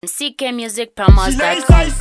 CKmusicpromos.com.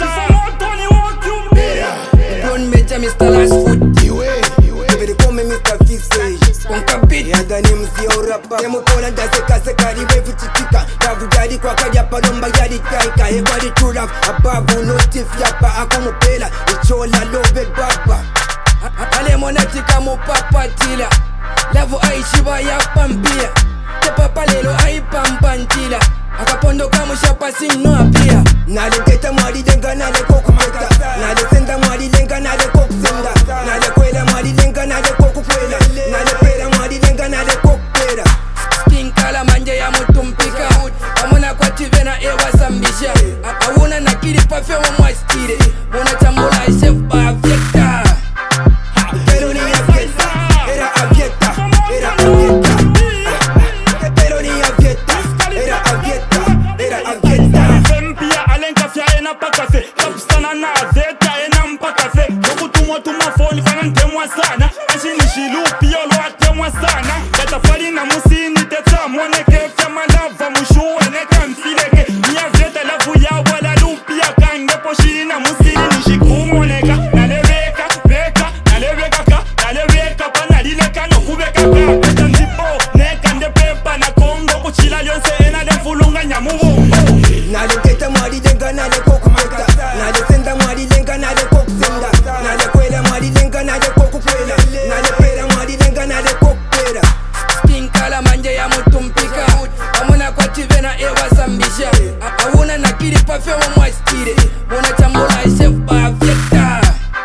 Don't mention Mr. Last Food. They call me Mr. Fisage. Unkabit ya ndani msio rapa. Nemo kola ndaseka seka riwe fuchitika. Ravu jadi kwa kadi hapa domba jadi taika. Hebali turaf abavu notif yapa akumupela. Ichola love baba. Ale monatika mo papa tila. Lavu aishiba ya pampia. Te papa lelo aipampantila. Akapondo kama shapa sino apia. Nale keta mwadi denga nale koku meta. Nale senda mwadi denga nale koku senda. Nale kwela mwadi denga nale koku kwela. Nale pera mwadi denga nale koku pera. Kinkala manje ya mutumpika. Amona kwa tivena ewa sambisha. Awuna nakiri pafe wa mwastire. Mona tambula chef ba avieta. Pero ni avieta. Era avieta. Era avieta. Pero ni avieta. Era avieta. Era avieta. Fempia alenka fya ena pakafe. Kapstana na avieta ena mpakafe. Yoku tuma phone kana ntemwa sana. Ashini shilupi yolo atemwa sana. Beta fali na musini teta moneke fya malava mushuwe neka mfileke. Ni avieta lavu ya wala lupi ya kange poshini na musini nishikumoneka. Naleweka, weka, naleweka ka, naleweka pa nalileka no kubeka ka. Beta ndipo neka ndepepa na kongo kuchila yonse ena defulunga nyamubo. Nale keta mwadi denga nale koku meta. Nale senda mwadi denga nale koku senda. Nale kwela mwadi denga nale koku kwela. Nale pera mwadi denga nale koku pera. Kinkala manje ya mutumpika. Amona kwa tivena ewa sambisha. Awuna nakiri pafe wa mwastire. Mona tambula chef ba avieta.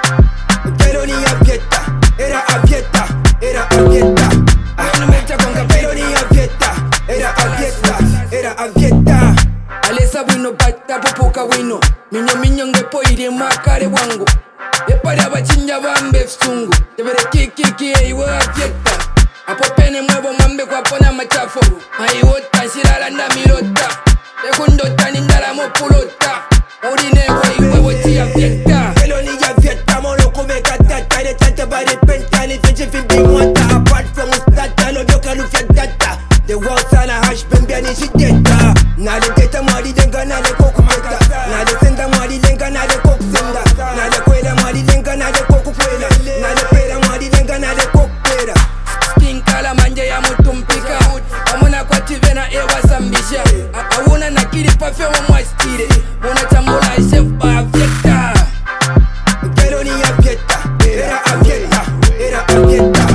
Pero ni avieta. Era avieta. Era avieta. Mona mecha konga pero ni avieta. Era avieta. Era avieta. Alesa wino bata popoka wino. Minyo ngepo iri makare wangu. Epare abachinja bambe fsungu. Tebere kiki iwa avieta. Apo pene mwebo mambe kwa pona machafu. Maiwota shirala nda mirota. Ekundota nindala mopulota. Urine kwa iwe woti avieta. Hello ni avieta mono kumeka tata. Le tata bari penta ni fenche fimbi mwata. Apart from ustata no vyoka lufya data. The walls sana hash bembia ni shideta. Nale keta mwadi denga nale koku meta. Nale senda mwadi denga nale koku senda. Nale kwela mwadi denga nale koku kwela. Nale pera mwadi denga nale koku pera. Kinkala manje ya mutumpika. Amona kwa tivena ewa sambisha. Awuna nakiri pafe wa mwastire. Mona tambula chef ba avieta. Pero ni avieta. Era avieta. Era avieta.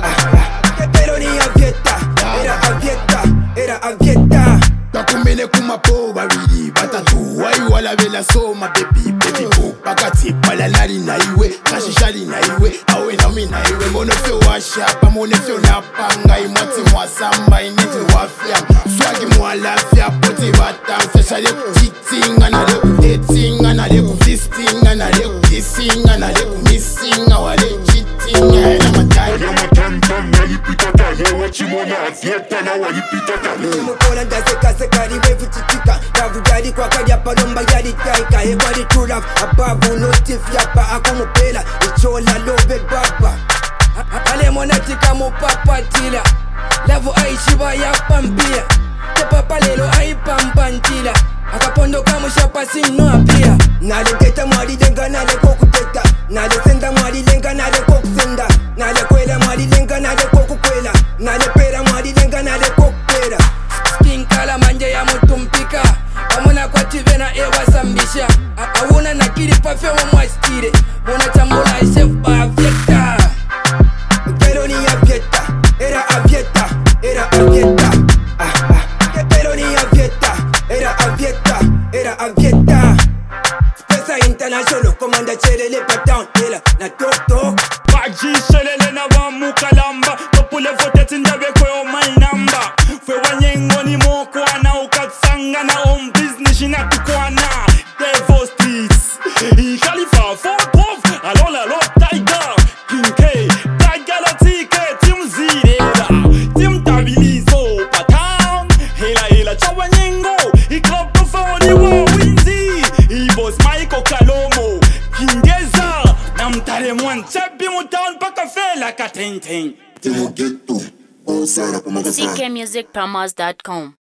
Pero ni avieta. Era avieta. Era avieta. Takumene kumapo babili batatu wai wala vela soma baby bo pakati pala nari na iwe kashishali na iwe awe na mina iwe mono fyo washa pa mono fyo na panga imwati mwasamba inete wafya swagi mwalafya poti batam feshale cheating anale dating anale fisting anale kissing anale missing awale cheating na matai Mukola ndaseka seka riwe fuchitika. Ravu jadi kwa kadi hapa domba jadi taika. Hebali turaf abavu notif yapa akumupela. Ichola love baba. Ale monatika mo papa tila. Lavu aishiba ya pampia. Te papa lelo aipampantila. Akapondo kama shapa sino apia. Nale keta mwadi denga nale koku teta. Nale senda mwadi denga nale koku senda. Nale kwela mwadi denga nale koku kwela. Nale pera mwadi denga nale koku pera. Kinkala manje ya mutumpika. Amona kwa tivena ewa sambisha. Awuna nakiri pafe wa mwastire. Mona tambula chef ba avieta. Pero ni avieta. Era avieta. Era avieta. Pero ni avieta. Era avieta. Era avieta. Spesa international komanda chelele patown. Ela na tok tok. Baji shelele na wamu kalamba. Topule vote tindabe kwe o my number. Fwe wanyengo ni mokwana. Ukatsanga na home business inatukwana. Devo streets Khalifa for proof. Alola lo tiger King K Tiger la tike Team Zirela Team Tabilizo Patown Hela chawa nyengo Club tofoni wa winzi Boss Michael Kalomo Kingeza na mtare mwanchabi mutown paka fela katenteng CKmusicpromos.com.